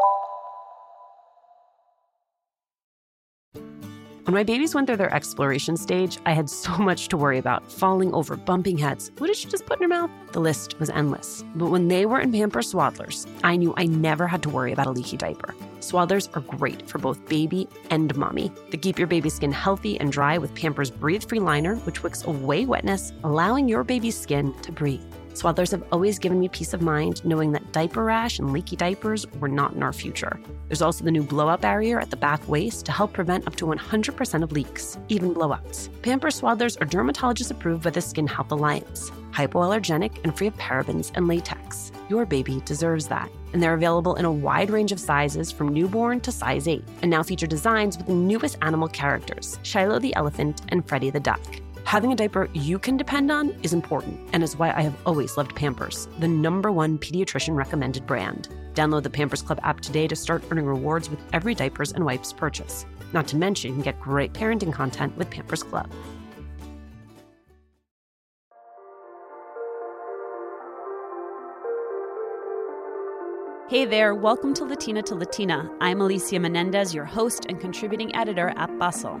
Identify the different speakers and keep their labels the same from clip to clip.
Speaker 1: When my babies went through their exploration stage, I had so much to worry about. Falling over, bumping heads. What did she just put in her mouth? The list was endless. But when they were in Pampers Swaddlers, I knew I never had to worry about a leaky diaper. Swaddlers are great for both baby and mommy. They keep your baby's skin healthy and dry with Pampers Breathe-Free Liner, which wicks away wetness, allowing your baby's skin to breathe. Swaddlers have always given me peace of mind knowing that diaper rash and leaky diapers were not in our future. There's also the new blowout barrier at the back waist to help prevent up to 100% of leaks, even blowouts. Pampers Swaddlers are dermatologist approved by the Skin Health Alliance, hypoallergenic and free of parabens and latex. Your baby deserves that. And they're available in a wide range of sizes from newborn to size 8, and now feature designs with the newest animal characters, Shiloh the elephant and Freddie the duck. Having a diaper you can depend on is important, and is why I have always loved Pampers, the #1 pediatrician recommended brand. Download the Pampers Club app today to start earning rewards with every diapers and wipes purchase. Not to mention, you can get great parenting content with Pampers Club.
Speaker 2: Hey there, welcome to Latina to Latina. I'm Alicia Menendez, your host and contributing editor at Bustle.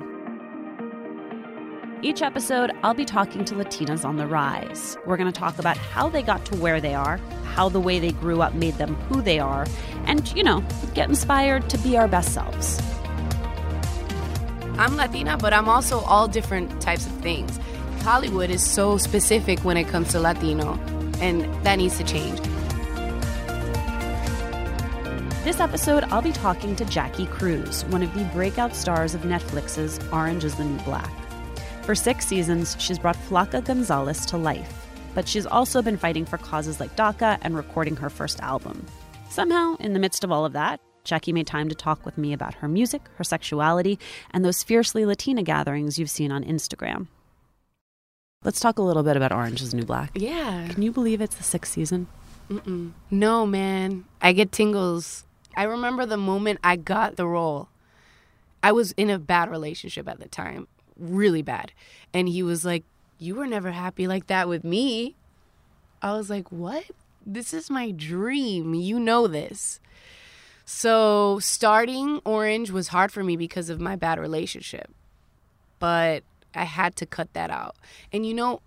Speaker 2: Each episode, I'll be talking to Latinas on the rise. We're going to talk about how they got to where they are, how the way they grew up made them who they are, and, get inspired to be our best selves.
Speaker 3: I'm Latina, but I'm also all different types of things. Hollywood is so specific when it comes to Latino, and that needs to change.
Speaker 2: This episode, I'll be talking to Jackie Cruz, one of the breakout stars of Netflix's Orange is the New Black. For 6 seasons, she's brought Flaca Gonzalez to life, but she's also been fighting for causes like DACA and recording her first album. Somehow, in the midst of all of that, Jackie made time to talk with me about her music, her sexuality, and those fiercely Latina gatherings you've seen on Instagram. Let's talk a little bit about Orange is the New Black.
Speaker 3: Yeah.
Speaker 2: Can you believe it's the 6th season?
Speaker 3: No, man. I get tingles. I remember the moment I got the role. I was in a bad relationship at the time. Really bad. And he was like, "You were never happy like that with me." I was like, "What? This is my dream. You know this." So starting Orange was hard for me because of my bad relationship. But I had to cut that out. And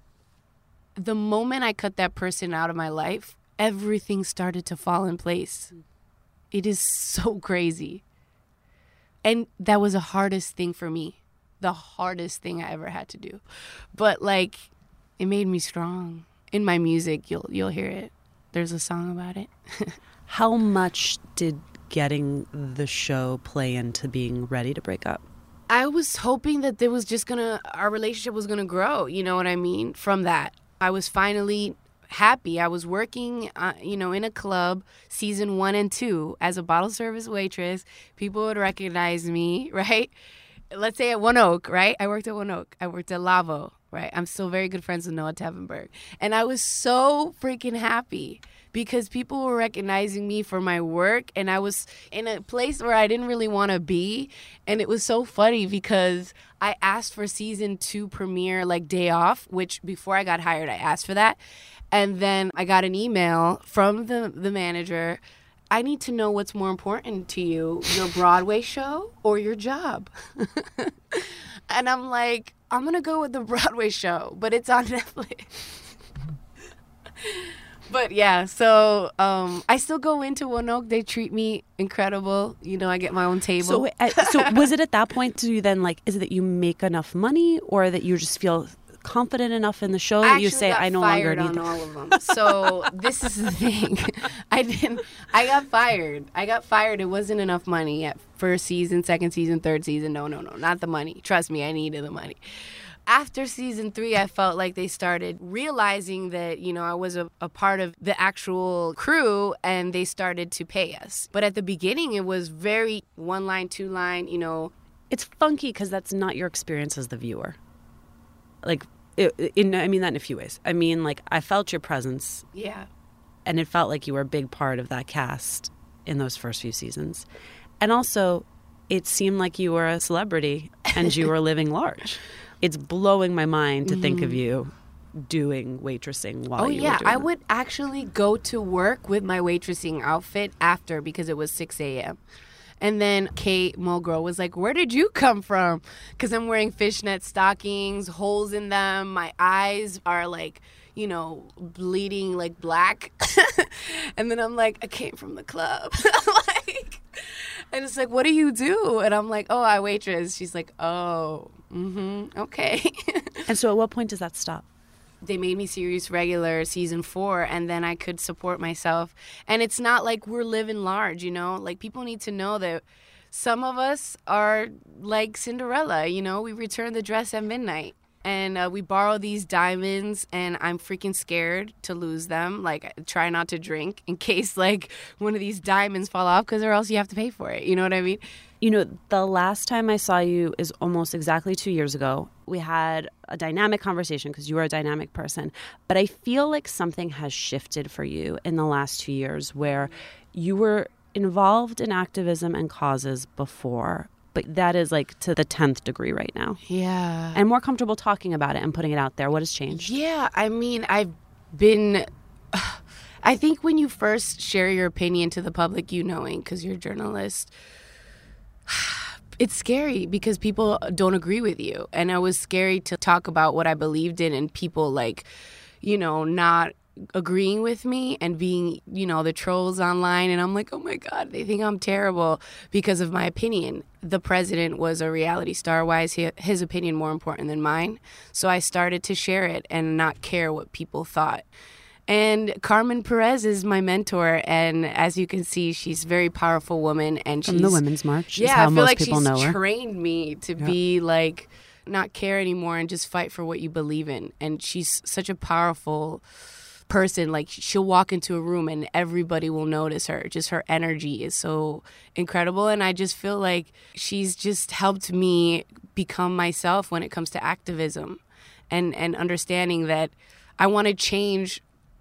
Speaker 3: the moment I cut that person out of my life, everything started to fall in place. It is so crazy. And that was the hardest thing for me. The hardest thing I ever had to do. But it made me strong. In my music, you'll hear it. There's a song about it.
Speaker 2: How much did getting the show play into being ready to break up?
Speaker 3: I was hoping that there was just our relationship was gonna grow, you know what I mean? From that. I was finally happy. I was working, in a club, season 1 and 2, as a bottle service waitress. People would recognize me, right? Let's say at One Oak, right? I worked at One Oak. I worked at Lavo, right? I'm still very good friends with Noah Tevenberg. And I was so freaking happy because people were recognizing me for my work. And I was in a place where I didn't really want to be. And it was so funny because I asked for season 2 premiere, day off, which before I got hired, I asked for that. And then I got an email from the manager. "I need to know what's more important to you, your Broadway show or your job?" And I'm like, I'm going to go with the Broadway show, but it's on Netflix. But yeah, so I still go into One Oak. They treat me incredible. I get my own table.
Speaker 2: So was it at that point to you then, is it that you make enough money or that you just feel confident enough in the show that you say, "I no longer need
Speaker 3: all of them"? So this is the thing. I got fired. It wasn't enough money at first season, second season, third season. No, not the money. Trust me, I needed the money. After season 3, I felt like they started realizing that, I was a part of the actual crew and they started to pay us. But at the beginning, it was very 1 line, 2 line,
Speaker 2: It's funky because that's not your experience as the viewer. I mean that in a few ways. I mean, I felt your presence.
Speaker 3: Yeah.
Speaker 2: And it felt like you were a big part of that cast in those first few seasons. And also, it seemed like you were a celebrity and you were living large. It's blowing my mind to think of you doing waitressing while you were doing
Speaker 3: I would actually go to work with my waitressing outfit after because it was 6 a.m. And then Kate Mulgrew was like, where did you come from? Because I'm wearing fishnet stockings, holes in them. My eyes are like, you know, bleeding like black. And then I'm like, I came from the club. Like, and it's like, what do you do? And I'm like, oh, I waitress. She's like, oh, okay.
Speaker 2: And so at what point does that stop?
Speaker 3: They made me series regular season 4, and then I could support myself. And it's not like we're living large, you know? Like, people need to know that some of us are like Cinderella, you know? We return the dress at midnight. And we borrow these diamonds, and I'm freaking scared to lose them. Like, I try not to drink in case, like, one of these diamonds fall off, because or else you have to pay for it. You know what I mean?
Speaker 2: You know, the last time I saw you is almost exactly 2 years ago. We had a dynamic conversation because you are a dynamic person. But I feel like something has shifted for you in the last 2 years where you were involved in activism and causes before, but that is like to the 10th degree right now.
Speaker 3: Yeah.
Speaker 2: And more comfortable talking about it and putting it out there. What has changed?
Speaker 3: Yeah, I mean, I've been... I think when you first share your opinion to the public, you knowing, because you're a journalist, it's scary because people don't agree with you. And it was scary to talk about what I believed in and people, like, you know, not agreeing with me and being, you know, the trolls online. And I'm like, oh my God, they think I'm terrible because of my opinion. The president was a reality star. Why is his opinion more important than mine? So I started to share it and not care what people thought. And Carmen Perez is my mentor, and as you can see, she's a very powerful woman. And
Speaker 2: From the Women's March,
Speaker 3: yeah,
Speaker 2: is how
Speaker 3: I feel
Speaker 2: most
Speaker 3: like
Speaker 2: people
Speaker 3: she's
Speaker 2: know her.
Speaker 3: trained me to be like, not care anymore and just fight for what you believe in. And she's such a powerful person. Like, she'll walk into a room and everybody will notice her. Just her energy is so incredible. And I just feel like she's just helped me become myself when it comes to activism and understanding that I want to change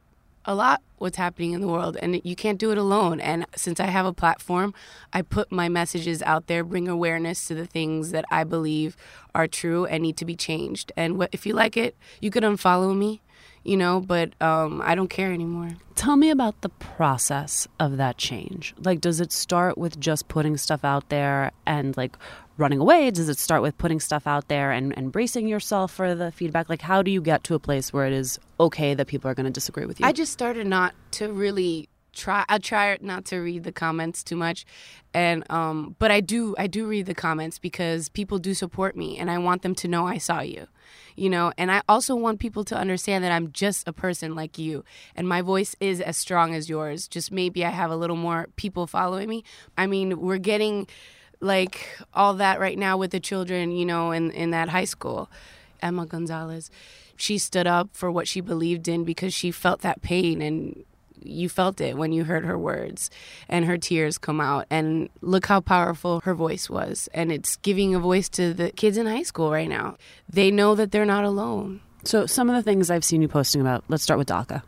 Speaker 3: a lot what's happening in the world, and you can't do it alone. And since I have a platform, I put my messages out there, bring awareness to the things that I believe are true and need to be changed. And if you like it, you could unfollow me, you know, but I don't care anymore.
Speaker 2: Tell me about the process of that change. Like, does it start with just putting stuff out there and, like, running away? Does it start with putting stuff out there and bracing yourself for the feedback? Like, how do you get to a place where it is okay that people are going to disagree with you?
Speaker 3: I just started not to really try. I try not to read the comments too much, and but I do read the comments because people do support me, and I want them to know I saw you, you know. And I also want people to understand that I'm just a person like you, and my voice is as strong as yours. Just maybe I have a little more people following me. I mean, we're getting like all that right now with the children, you know, in that high school. Emma Gonzalez, she stood up for what she believed in because she felt that pain, and you felt it when you heard her words and her tears come out. And look how powerful her voice was. And it's giving a voice to the kids in high school right now. They know that they're not alone.
Speaker 2: So some of the things I've seen you posting about, let's start with DACA.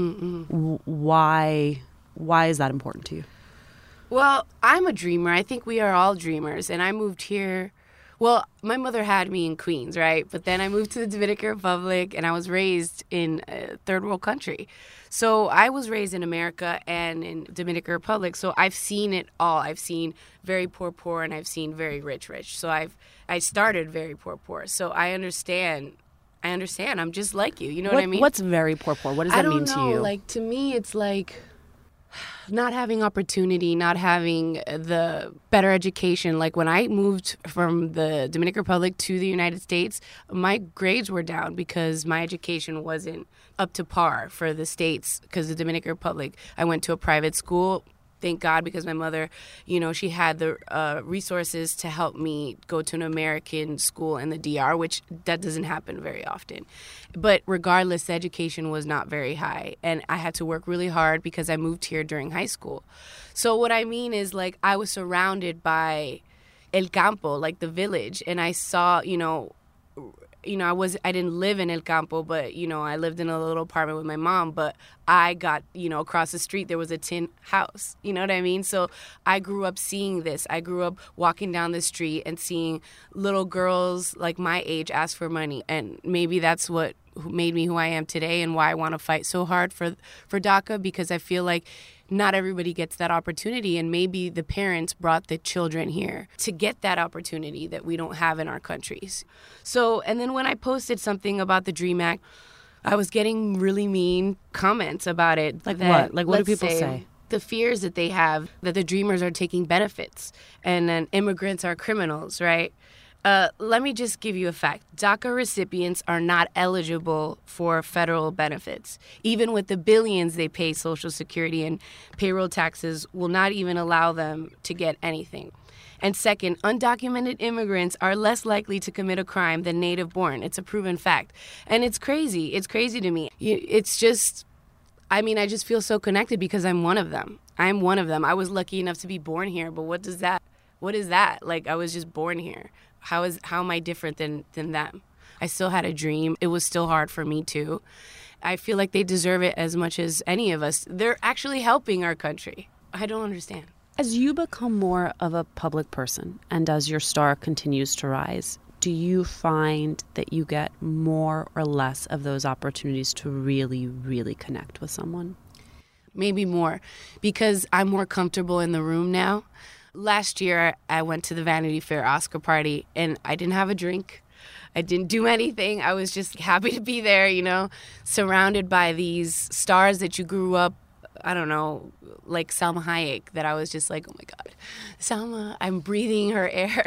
Speaker 2: Why is that important to you?
Speaker 3: Well, I'm a dreamer. I think we are all dreamers. And I moved here. Well, my mother had me in Queens, right? But then I moved to the Dominican Republic, and I was raised in a third world country. So I was raised in America and in Dominican Republic. So I've seen it all. I've seen very poor, and I've seen very rich. So I started very poor. So I understand. I'm just like you. You know what I mean?
Speaker 2: What's very poor? What does that mean to you?
Speaker 3: Like, to me, it's like not having opportunity, not having the better education. Like, when I moved from the Dominican Republic to the United States, my grades were down because my education wasn't up to par for the States. Because the Dominican Republic, I went to a private school. Thank God, because my mother, you know, she had the resources to help me go to an American school in the DR, which that doesn't happen very often. But regardless, the education was not very high. And I had to work really hard because I moved here during high school. So what I mean is, like, I was surrounded by El Campo, like the village. And I saw, I didn't live in El Campo, but, you know, I lived in a little apartment with my mom, but I got, you know, across the street, there was a tin house, you know what I mean? So I grew up seeing this. I grew up walking down the street and seeing little girls like my age ask for money. And maybe that's what who made me who I am today and why I want to fight so hard for DACA, because I feel like not everybody gets that opportunity, and maybe the parents brought the children here to get that opportunity that we don't have in our countries. So, and then when I posted something about the DREAM Act, I was getting really mean comments about it.
Speaker 2: Like what? Like what do people say?
Speaker 3: The fears that they have, that the Dreamers are taking benefits and then immigrants are criminals, right? Let me just give you a fact. DACA recipients are not eligible for federal benefits. Even with the billions they pay Social Security and payroll taxes will not even allow them to get anything. And second, undocumented immigrants are less likely to commit a crime than native-born. It's a proven fact. And it's crazy. It's crazy to me. It's just, I mean, I just feel so connected because I'm one of them. I'm one of them. I was lucky enough to be born here, but what is that? Like, I was just born here. How am I different than them? I still had a dream. It was still hard for me too. I feel like they deserve it as much as any of us. They're actually helping our country. I don't understand.
Speaker 2: As you become more of a public person and as your star continues to rise, do you find that you get more or less of those opportunities to really, really connect with someone?
Speaker 3: Maybe more, because I'm more comfortable in the room now. Last year, I went to the Vanity Fair Oscar party, and I didn't have a drink. I didn't do anything. I was just happy to be there, you know, surrounded by these stars that you grew up, I don't know, like Salma Hayek, that I was just like, oh my God, Salma, I'm breathing her air.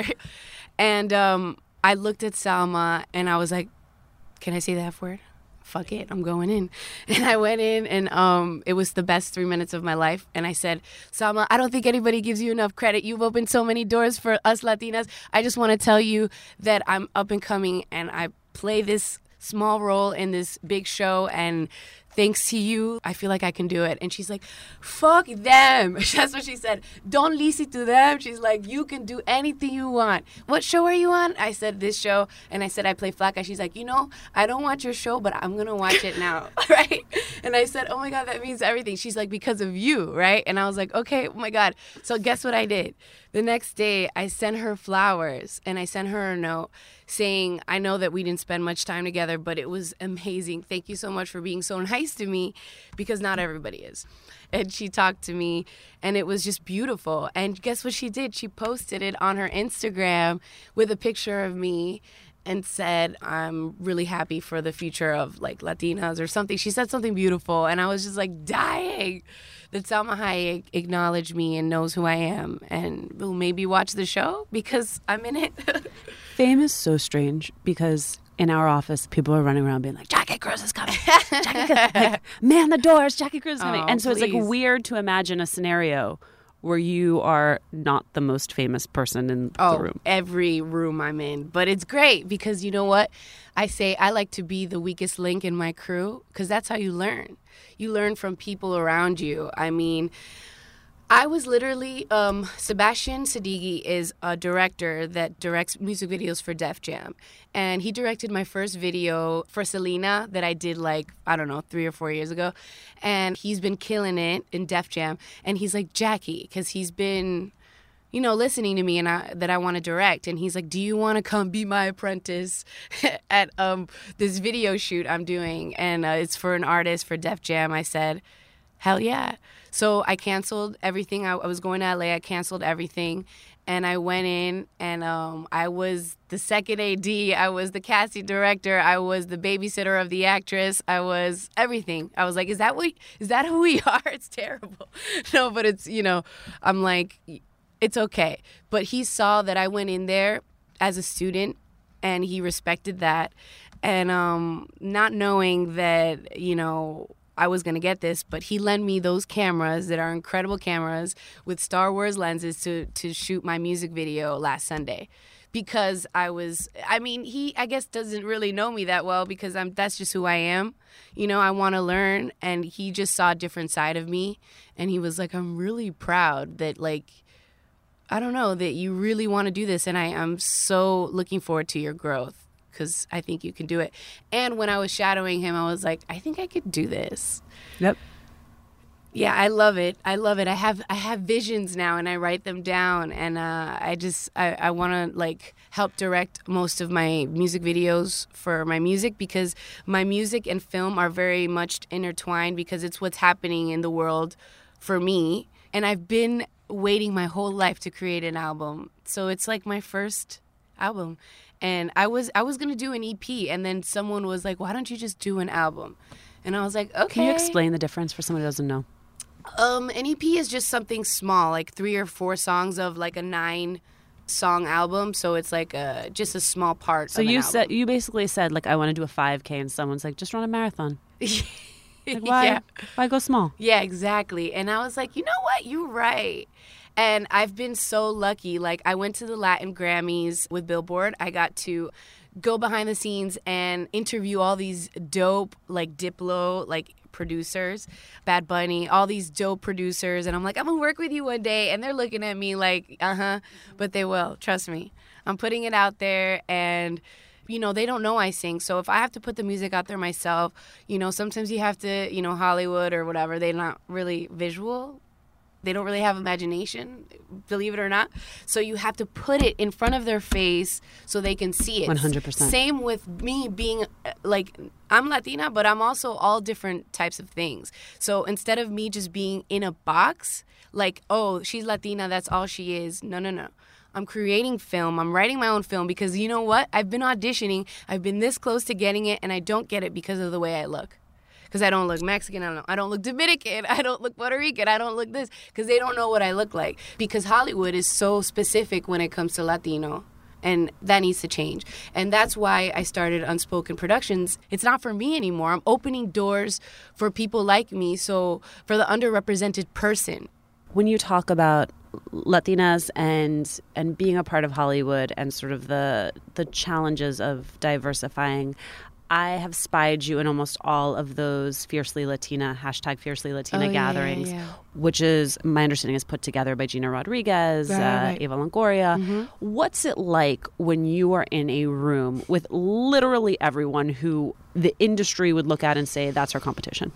Speaker 3: And I looked at Salma, and I was like, can I say the F word? Fuck it, I'm going in. And I went in, and it was the best 3 minutes of my life. And I said, Salma, I don't think anybody gives you enough credit. You've opened so many doors for us Latinas. I just want to tell you that I'm up and coming, and I play this small role in this big show, and thanks to you, I feel like I can do it. And she's like, fuck them. That's what she said. Don't listen to them. She's like, you can do anything you want. What show are you on? I said, this show. And I said, I play Flaca. She's like, you know, I don't watch your show, but I'm going to watch it now. Right? And I said, oh my God, that means everything. She's like, because of you. Right? And I was like, okay, oh my God. So guess what I did? The next day, I sent her flowers, and I sent her a note saying, I know that we didn't spend much time together, but it was amazing. Thank you so much for being so nice to me, because not everybody is. And she talked to me, and it was just beautiful. And guess what she did? She posted it on her Instagram with a picture of me and said, I'm really happy for the future of, like, Latinas or something. She said something beautiful, and I was just, like, dying that Salma Hayek acknowledged me and knows who I am and will maybe watch the show because I'm in it.
Speaker 2: Fame is so strange because in our office, people are running around being like, Jackie Cruz is coming. Jackie Cruz, like, man the doors, Jackie Cruz is coming. And so It's like weird to imagine a scenario where you are not the most famous person in the room.
Speaker 3: Every room I'm in. But it's great because you know what? I say I like to be the weakest link in my crew because that's how you learn. You learn from people around you. I mean, I was literally, Sebastian Sadeghi is a director that directs music videos for Def Jam. And he directed my first video for Selena that I did 3 or 4 years ago. And he's been killing it in Def Jam. And he's like, Jackie, because he's been, listening to me and that I want to direct. And he's like, do you want to come be my apprentice at this video shoot I'm doing? And it's for an artist for Def Jam. I said, hell yeah. So I canceled everything. I was going to LA. I canceled everything. And I went in and I was the second AD. I was the casting director. I was the babysitter of the actress. I was everything. I was like, is that who we are? It's terrible. No, but it's, I'm like, it's okay. But he saw that I went in there as a student and he respected that. And not knowing that, I was going to get this, but he lent me those cameras that are incredible cameras with Star Wars lenses to shoot my music video last Sunday. Because he, I guess, doesn't really know me that well because that's just who I am. I want to learn, and he just saw a different side of me. And he was like, I'm really proud that, I don't know, that you really want to do this, and I'm so looking forward to your growth. Because I think you can do it. And when I was shadowing him, I was like, I think I could do this.
Speaker 2: Yep.
Speaker 3: Yeah, I love it. I love it. I have visions now, and I write them down, and I want to like help direct most of my music videos for my music, because my music and film are very much intertwined, because it's what's happening in the world for me, and I've been waiting my whole life to create an album. So it's like my first album, and I was going to do an EP, and then someone was like, "Why don't you just do an album?" And I was like, "Okay."
Speaker 2: Can you explain the difference for someone who doesn't know?
Speaker 3: An EP is just something small, like 3 or 4 songs of like a 9-song album. So it's like just a small part.
Speaker 2: So
Speaker 3: of
Speaker 2: you basically said like, I want to do a 5K, and someone's like, just run a marathon. Like, why?
Speaker 3: Yeah.
Speaker 2: Why go small?
Speaker 3: Yeah, exactly. And I was like, you know what? You're right. And I've been so lucky. Like, I went to the Latin Grammys with Billboard. I got to go behind the scenes and interview all these dope, like Diplo, like producers, Bad Bunny, all these dope producers. And I'm like, I'm going to work with you one day. And they're looking at me like, but they will. Trust me. I'm putting it out there, and you know, they don't know I sing. So if I have to put the music out there myself, you know, sometimes you have to, you know, Hollywood or whatever, they're not really visual. They don't really have imagination, believe it or not. So you have to put it in front of their face so they can see it.
Speaker 2: 100%.
Speaker 3: Same with me being like, I'm Latina, but I'm also all different types of things. So instead of me just being in a box, like, oh, she's Latina, that's all she is. No. I'm creating film. I'm writing my own film, because you know what? I've been auditioning. I've been this close to getting it, and I don't get it because of the way I look. Because I don't look Mexican, I don't look Dominican, I don't look Puerto Rican, I don't look this, because they don't know what I look like. Because Hollywood is so specific when it comes to Latino, and that needs to change. And that's why I started Unspoken Productions. It's not for me anymore. I'm opening doors for people like me, so for the underrepresented person.
Speaker 2: When you talk about Latinas and being a part of Hollywood and sort of the challenges of diversifying, I have spied you in almost all of those Fiercely Latina gatherings, which is, my understanding, is put together by Gina Rodriguez,
Speaker 3: right.
Speaker 2: Eva Longoria. Mm-hmm. What's it like when you are in a room with literally everyone who the industry would look at and say, that's our competition?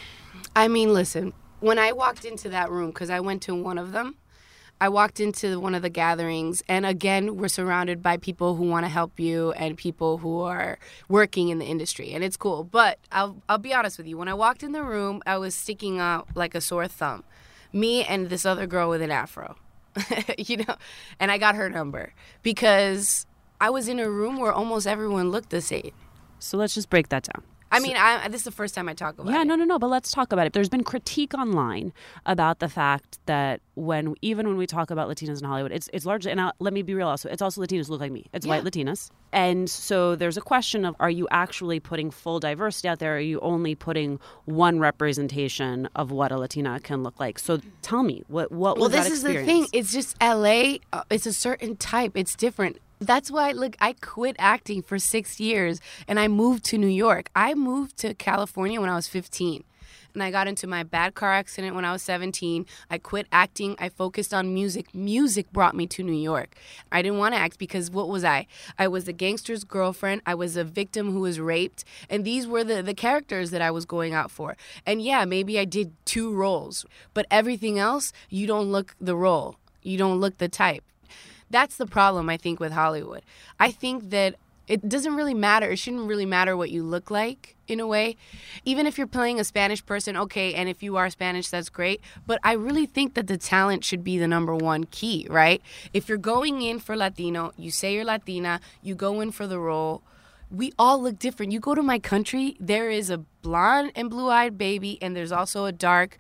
Speaker 3: I mean, listen, when I walked into that room, because I went to one of them, I walked into one of the gatherings, and again, we're surrounded by people who want to help you and people who are working in the industry, and it's cool. But I'll be honest with you. When I walked in the room, I was sticking out like a sore thumb. Me and this other girl with an afro, you know, and I got her number because I was in a room where almost everyone looked the same.
Speaker 2: So let's just break that down.
Speaker 3: I mean, this is the first time I talk about it.
Speaker 2: Yeah, no, but let's talk about it. There's been critique online about the fact that even when we talk about Latinas in Hollywood, it's largely, and let me be real also, it's also Latinas who look like me. It's white Latinas. And so there's a question of, are you actually putting full diversity out there? Or are you only putting one representation of what a Latina can look like? So tell me, what was that experience? Well, this is the thing.
Speaker 3: It's just LA. It's a certain type. It's different. That's why, look, I quit acting for 6 years, and I moved to New York. I moved to California when I was 15, and I got into my bad car accident when I was 17. I quit acting. I focused on music. Music brought me to New York. I didn't want to act because what was I? I was a gangster's girlfriend. I was a victim who was raped, and these were the characters that I was going out for. And yeah, maybe I did 2 roles, but everything else, you don't look the role. You don't look the type. That's the problem, I think, with Hollywood. I think that it doesn't really matter. It shouldn't really matter what you look like, in a way. Even if you're playing a Spanish person, okay, and if you are Spanish, that's great. But I really think that the talent should be the number one key, right? If you're going in for Latino, you say you're Latina, you go in for the role. We all look different. You go to my country, there is a blonde and blue-eyed baby, and there's also a dark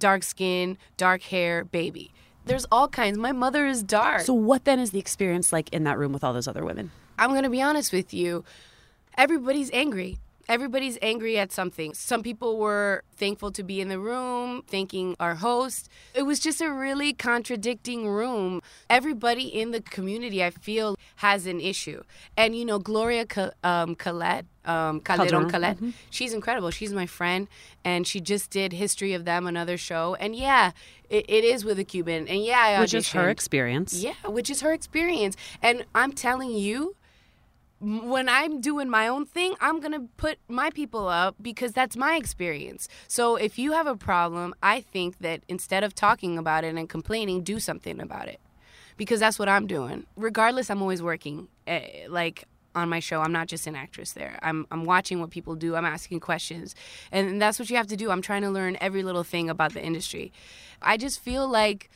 Speaker 3: skin, dark hair baby. There's all kinds. My mother is dark.
Speaker 2: So what then is the experience like in that room with all those other women?
Speaker 3: I'm going to be honest with you. Everybody's angry. Everybody's angry at something. Some people were thankful to be in the room, thanking our host. It was just a really contradicting room. Everybody in the community, I feel, has an issue. And, you know, Gloria Calderon,
Speaker 2: mm-hmm.
Speaker 3: She's incredible. She's my friend, and she just did History of Them, another show. And, yeah, it is with a Cuban. And, yeah, I auditioned.
Speaker 2: Which is her experience.
Speaker 3: Yeah, which is her experience. And I'm telling you, when I'm doing my own thing, I'm going to put my people up because that's my experience. So if you have a problem, I think that instead of talking about it and complaining, do something about it, because that's what I'm doing. Regardless, I'm always working. Like on my show, I'm not just an actress there. I'm watching what people do. I'm asking questions. And that's what you have to do. I'm trying to learn every little thing about the industry. I just feel like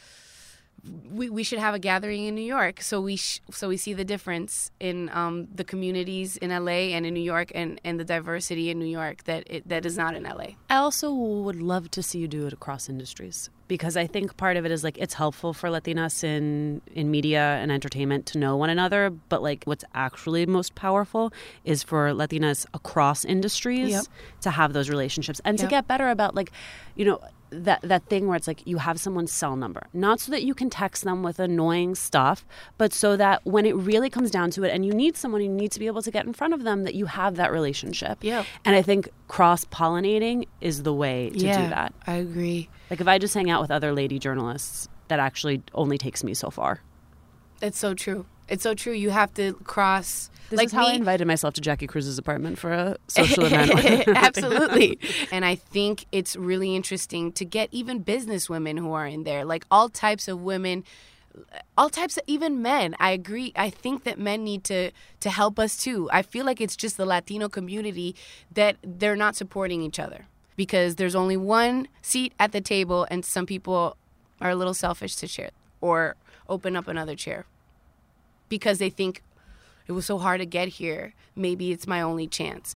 Speaker 3: we should have a gathering in New York, so we see the difference in the communities in LA and in New York, and the diversity in New York that is not in LA.
Speaker 2: I also would love to see you do it across industries, because I think part of it is like it's helpful for Latinas in media and entertainment to know one another, but like what's actually most powerful is for Latinas across industries to have those relationships and to get better about, like, you know, that thing where it's like you have someone's cell number, not so that you can text them with annoying stuff, but so that when it really comes down to it and you need someone, you need to be able to get in front of them, that you have that relationship. Yeah. And I think cross-pollinating is the way to do that.
Speaker 3: I agree.
Speaker 2: Like if I just hang out with other lady journalists, that actually only takes me so far.
Speaker 3: It's so true. It's so true. You have to cross.
Speaker 2: This is how I invited myself to Jackie Cruz's apartment for a social event.
Speaker 3: Absolutely. And I think it's really interesting to get even businesswomen who are in there, like all types of women, all types of even men. I agree. I think that men need to help us too. I feel like it's just the Latino community that they're not supporting each other because there's only one seat at the table and some people are a little selfish to share or open up another chair because they think it was so hard to get here. Maybe it's my only chance.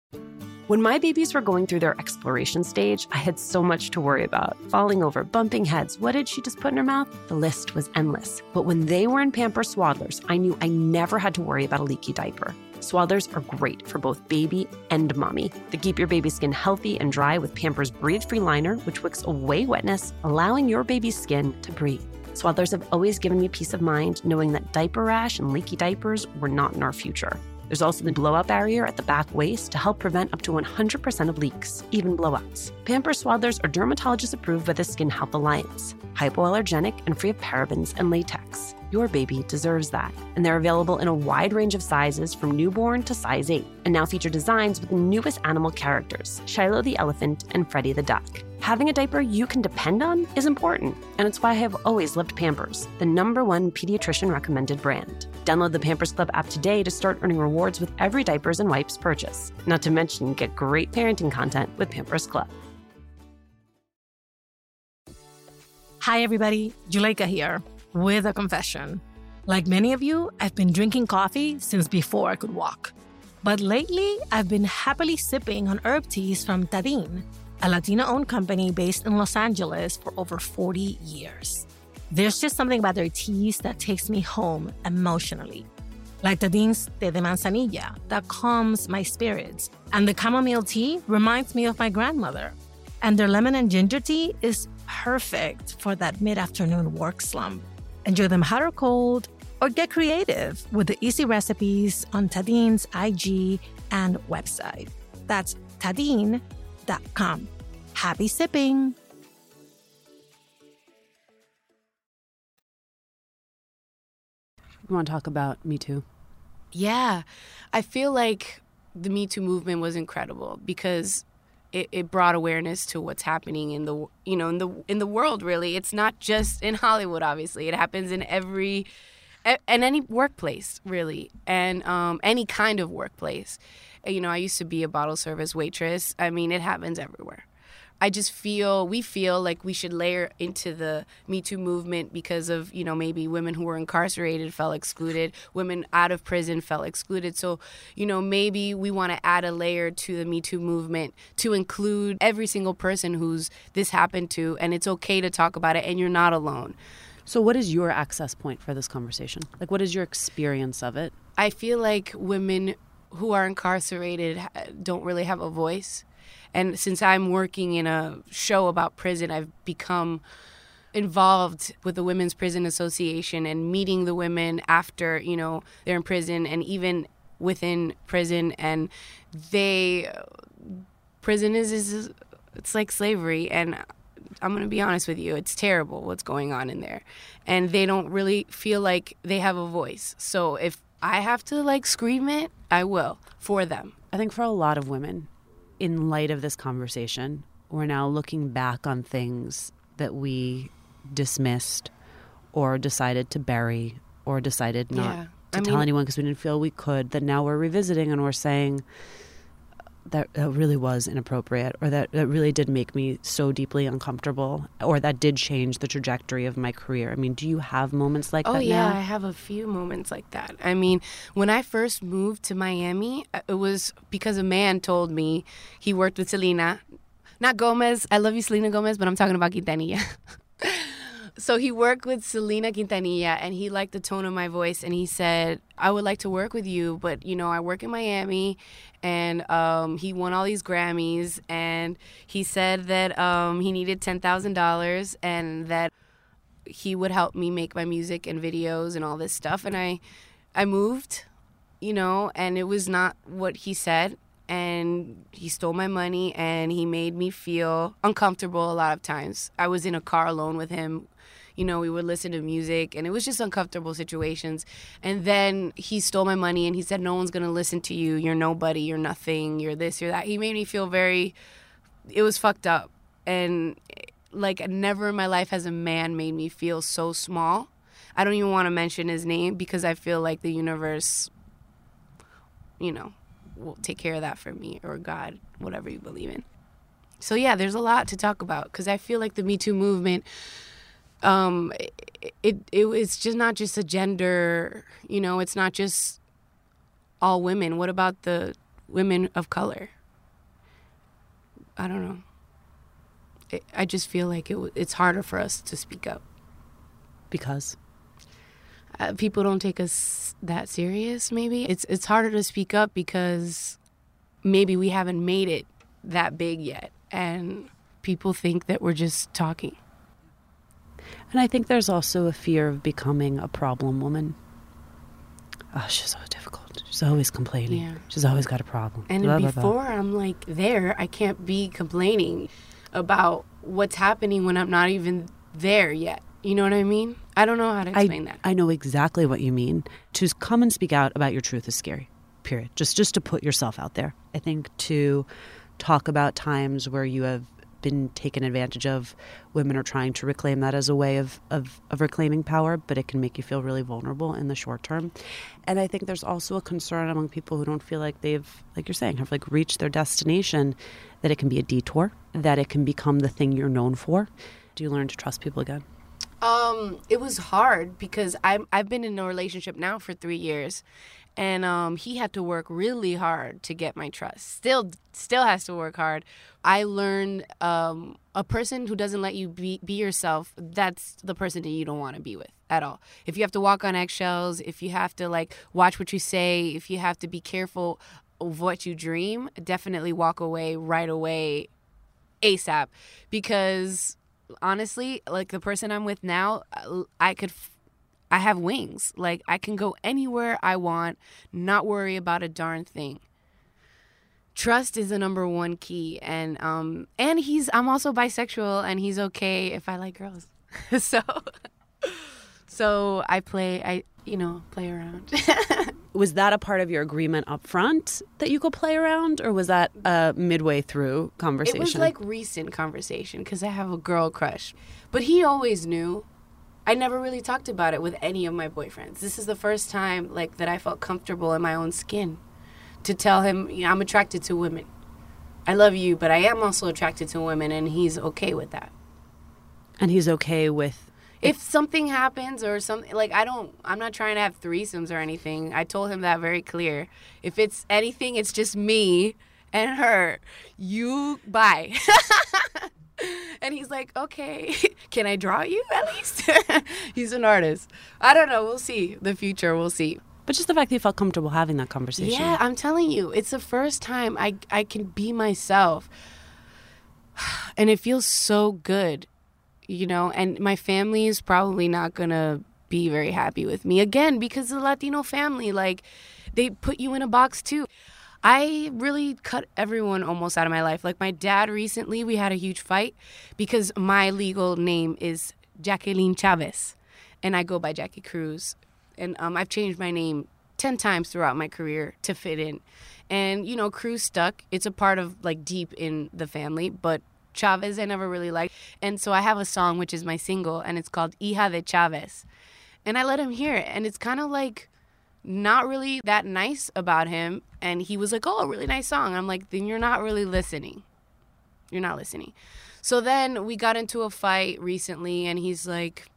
Speaker 1: When my babies were going through their exploration stage, I had so much to worry about. Falling over, bumping heads. What did she just put in her mouth? The list was endless. But when they were in Pampers Swaddlers, I knew I never had to worry about a leaky diaper. Swaddlers are great for both baby and mommy. They keep your baby's skin healthy and dry with Pampers Breathe-Free Liner, which wicks away wetness, allowing your baby's skin to breathe. Swaddlers have always given me peace of mind knowing that diaper rash and leaky diapers were not in our future. There's also the blowout barrier at the back waist to help prevent up to 100% of leaks, even blowouts. Pampers Swaddlers are dermatologist approved by the Skin Health Alliance, hypoallergenic and free of parabens and latex. Your baby deserves that. And they're available in a wide range of sizes from newborn to size 8, and now feature designs with the newest animal characters, Shiloh the elephant and Freddie the duck. Having a diaper you can depend on is important, and it's why I have always loved Pampers, the #1 pediatrician recommended brand. Download the Pampers Club app today to start earning rewards with every diapers and wipes purchase. Not to mention, get great parenting content with Pampers Club.
Speaker 4: Hi everybody, Juleyka here with a confession. Like many of you, I've been drinking coffee since before I could walk. But lately, I've been happily sipping on herb teas from Tadin, a Latino-owned company based in Los Angeles for over 40 years. There's just something about their teas that takes me home emotionally. Like Tadin's Té de Manzanilla that calms my spirits, and the chamomile tea reminds me of my grandmother. And their lemon and ginger tea is perfect for that mid-afternoon work slump. Enjoy them hot or cold, or get creative with the easy recipes on Tadin's IG and website. That's Tadin.com. Happy sipping!
Speaker 2: You want to talk about Me Too?
Speaker 3: Yeah. I feel like the Me Too movement was incredible because it brought awareness to what's happening in the in the world. Really, it's not just in Hollywood. Obviously, it happens in any workplace, really, and any kind of workplace. You know, I used to be a bottle service waitress. I mean, it happens everywhere. We feel like we should layer into the Me Too movement because of, you know, maybe women who were incarcerated felt excluded, women out of prison felt excluded. So, you know, maybe we want to add a layer to the Me Too movement to include every single person who's this happened to, and it's okay to talk about it, and you're not alone.
Speaker 2: So what is your access point for this conversation? Like, what is your experience of it?
Speaker 3: I feel like women who are incarcerated don't really have a voice. And since I'm working in a show about prison, I've become involved with the Women's Prison Association and meeting the women after, you know, they're in prison and even within prison. And prison is it's like slavery. And I'm going to be honest with you, it's terrible what's going on in there. And they don't really feel like they have a voice. So if I have to like scream it, I will for them.
Speaker 2: I think for a lot of women, in light of this conversation, we're now looking back on things that we dismissed or decided to bury or decided not to tell anyone because we didn't feel we could, that now we're revisiting and we're saying that really was inappropriate, or that really did make me so deeply uncomfortable, or that did change the trajectory of my career. I mean, do you have moments like that now?
Speaker 3: Oh, yeah, I have a few moments like that. I mean, when I first moved to Miami, it was because a man told me he worked with Selena. Not Gomez. I love you, Selena Gomez, but I'm talking about Quintanilla. So he worked with Selena Quintanilla, and he liked the tone of my voice, and he said, I would like to work with you, but, you know, I work in Miami, and he won all these Grammys, and he said that he needed $10,000 and that he would help me make my music and videos and all this stuff. And I moved, you know, and it was not what he said, and he stole my money, and he made me feel uncomfortable a lot of times. I was in a car alone with him. You know, we would listen to music, and it was just uncomfortable situations. And then he stole my money, and he said, no one's going to listen to you. You're nobody. You're nothing. You're this, you're that. He made me feel it was fucked up. And, like, never in my life has a man made me feel so small. I don't even want to mention his name because I feel like the universe, you know, will take care of that for me, or God, whatever you believe in. So, yeah, there's a lot to talk about because I feel like the Me Too movement, it's just not just a gender, you know, it's not just all women. What about the women of color? I don't know. I just feel like it's harder for us to speak up.
Speaker 2: Because?
Speaker 3: People don't take us that serious, maybe. It's harder to speak up because maybe we haven't made it that big yet, and people think that we're just talking.
Speaker 2: And I think there's also a fear of becoming a problem woman. Oh, she's so difficult. She's always complaining. Yeah. She's always got a problem.
Speaker 3: And
Speaker 2: blah,
Speaker 3: before
Speaker 2: blah, blah.
Speaker 3: I'm like there, I can't be complaining about what's happening when I'm not even there yet. You know what I mean? I don't know how to explain that.
Speaker 2: I know exactly what you mean. To come and speak out about your truth is scary, period. Just to put yourself out there. I think to talk about times where you have been taken advantage of, women are trying to reclaim that as a way of reclaiming power, but it can make you feel really vulnerable in the short term. And I think there's also a concern among people who don't feel like they've, like you're saying, have like reached their destination, that it can be a detour, that it can become the thing you're known for. Do you learn to trust people again?
Speaker 3: It was hard because I've been in a relationship now for 3 years, and he had to work really hard to get my trust. Still has to work hard. I learned a person who doesn't let you be yourself, that's the person that you don't want to be with at all. If you have to walk on eggshells, if you have to like watch what you say, if you have to be careful of what you dream, definitely walk away right away ASAP, because honestly, like the person I'm with now, I have wings. Like I can go anywhere I want, not worry about a darn thing. Trust is the number one key, and I'm also bisexual, and he's okay if I like girls. so I play around.
Speaker 2: Was that a part of your agreement up front that you could play around, or was that midway through conversation?
Speaker 3: It was like recent conversation because I have a girl crush. But he always knew. I never really talked about it with any of my boyfriends. This is the first time like that I felt comfortable in my own skin to tell him, I'm attracted to women. I love you, but I am also attracted to women, and he's okay with that.
Speaker 2: And he's okay with...
Speaker 3: If something happens or something, like I'm not trying to have threesomes or anything. I told him that very clear. If it's anything, it's just me and her. You, bye. And he's like, okay, can I draw you at least? He's an artist. I don't know. We'll see. The future, we'll see.
Speaker 2: But just the fact that you felt comfortable having that conversation.
Speaker 3: Yeah, I'm telling you, it's the first time I can be myself. And it feels so good. You know, and my family is probably not going to be very happy with me again because the Latino family, like, they put you in a box too. I really cut everyone almost out of my life. Like my dad recently, we had a huge fight because my legal name is Jacqueline Chavez and I go by Jackie Cruz. And I've changed my name 10 times throughout my career to fit in. And, you know, Cruz stuck. It's a part of, like, deep in the family. But Chavez I never really liked. And so I have a song, which is my single, and it's called Hija de Chavez. And I let him hear it. And it's kind of, like, not really that nice about him. And he was like, oh, a really nice song. I'm like, then you're not really listening. You're not listening. So then we got into a fight recently, and he's like,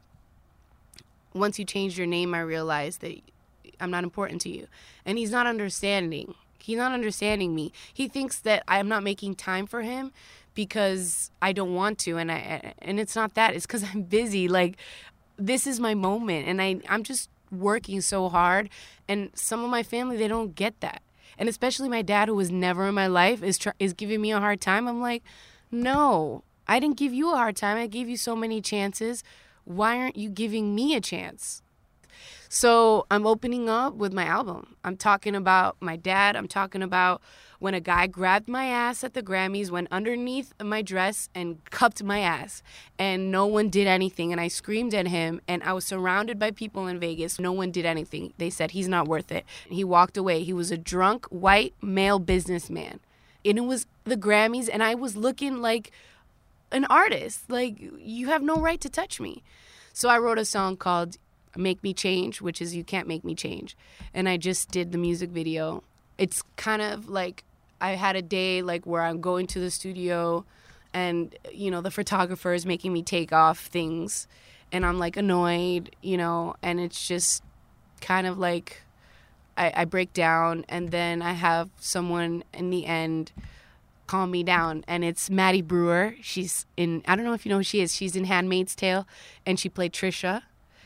Speaker 3: once you changed your name, I realized that I'm not important to you. And he's not understanding. He's not understanding me. He thinks that I'm not making time for him because I don't want to. And it's not that. It's because I'm busy. Like, this is my moment. And I'm just working so hard. And some of my family, they don't get that. And especially my dad, who was never in my life, is giving me a hard time. I'm like, no, I didn't give you a hard time. I gave you so many chances. Why aren't you giving me a chance? So I'm opening up with my album. I'm talking about my dad. I'm talking about when a guy grabbed my ass at the Grammys, went underneath my dress and cupped my ass. And no one did anything. And I screamed at him. And I was surrounded by people in Vegas. No one did anything. They said, he's not worth it. He walked away. He was a drunk, white, male businessman. And it was the Grammys. And I was looking like an artist. Like, you have no right to touch me. So I wrote a song called Make Me Change, which is You Can't Make Me Change. And I just did the music video. It's kind of like I had a day like where I'm going to the studio and, you know, the photographer is making me take off things and I'm like annoyed, you know, and it's just kind of like I break down and then I have someone in the end calm me down, and it's Maddie Brewer. She's in, I don't know if you know who she is. She's in Handmaid's Tale, and she played Trisha.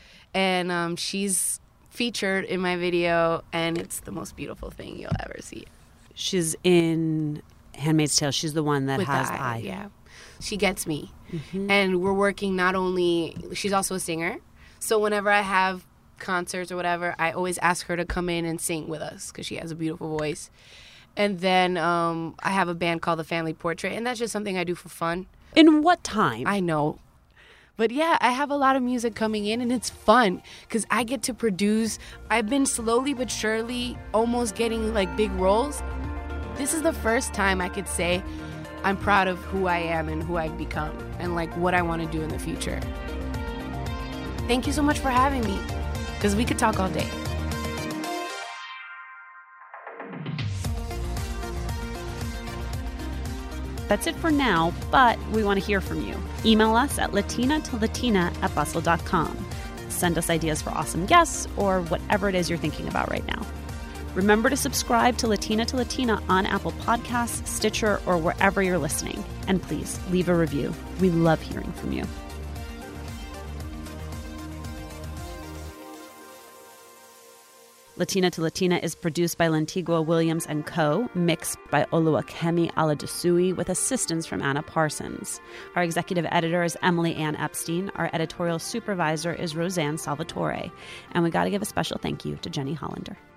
Speaker 3: And she's featured in my video, and it's the most beautiful thing you'll ever see.
Speaker 2: She's in Handmaid's Tale. She's the one that has the eye.
Speaker 3: Yeah. She gets me. Mm-hmm. And we're working not only, she's also a singer. So whenever I have concerts or whatever, I always ask her to come in and sing with us because she has a beautiful voice. And then I have a band called The Family Portrait, and that's just something I do for fun.
Speaker 2: In what time?
Speaker 3: I know. But yeah, I have a lot of music coming in, and it's fun because I get to produce. I've been slowly but surely almost getting like big roles. This is the first time I could say I'm proud of who I am and who I've become and like what I want to do in the future. Thank you so much for having me because we could talk all day.
Speaker 2: That's it for now, but we want to hear from you. Email us at latinatolatina@bustle.com. Send us ideas for awesome guests or whatever it is you're thinking about right now. Remember to subscribe to Latina on Apple Podcasts, Stitcher, or wherever you're listening. And please leave a review. We love hearing from you. Latina to Latina is produced by Lantigua Williams & Co., mixed by Oluwakemi Aladusui, with assistance from Anna Parsons. Our executive editor is Emily Ann Epstein. Our editorial supervisor is Roseanne Salvatore. And we got to give a special thank you to Jenny Hollander.